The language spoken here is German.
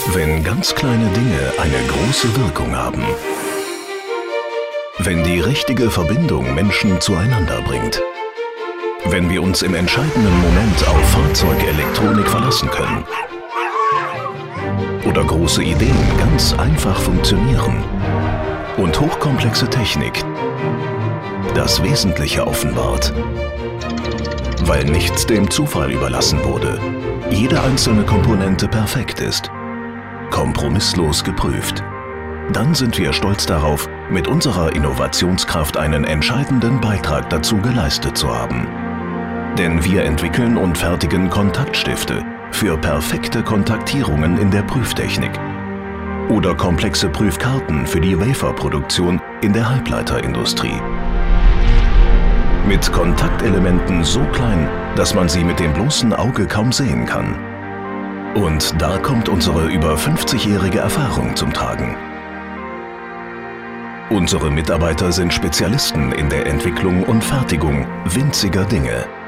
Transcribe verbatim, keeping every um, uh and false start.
Wenn ganz kleine Dinge eine große Wirkung haben. Wenn die richtige Verbindung Menschen zueinander bringt. Wenn wir uns im entscheidenden Moment auf Fahrzeugelektronik verlassen können. Oder große Ideen ganz einfach funktionieren. Und hochkomplexe Technik das Wesentliche offenbart. Weil nichts dem Zufall überlassen wurde. Jede einzelne Komponente perfekt ist. Kompromisslos geprüft. Dann sind wir stolz darauf, mit unserer Innovationskraft einen entscheidenden Beitrag dazu geleistet zu haben. Denn wir entwickeln und fertigen Kontaktstifte für perfekte Kontaktierungen in der Prüftechnik. Oder komplexe Prüfkarten für die Waferproduktion in der Halbleiterindustrie. Mit Kontaktelementen so klein, dass man sie mit dem bloßen Auge kaum sehen kann. Und da kommt unsere über fünfzigjährige Erfahrung zum Tragen. Unsere Mitarbeiter sind Spezialisten in der Entwicklung und Fertigung winziger Dinge.